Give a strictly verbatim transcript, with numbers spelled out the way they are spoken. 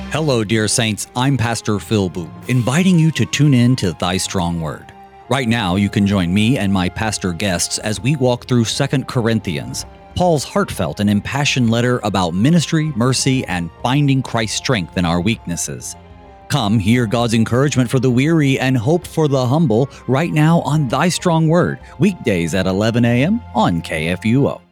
Hello, dear saints. I'm Pastor Phil Booth, inviting you to tune in to Thy Strong Word. Right now, you can join me and my pastor guests as we walk through Second Corinthians, Paul's heartfelt and impassioned letter about ministry, mercy, and finding Christ's strength in our weaknesses. Come hear God's encouragement for the weary and hope for the humble right now on Thy Strong Word, weekdays at eleven a.m. on K F U O.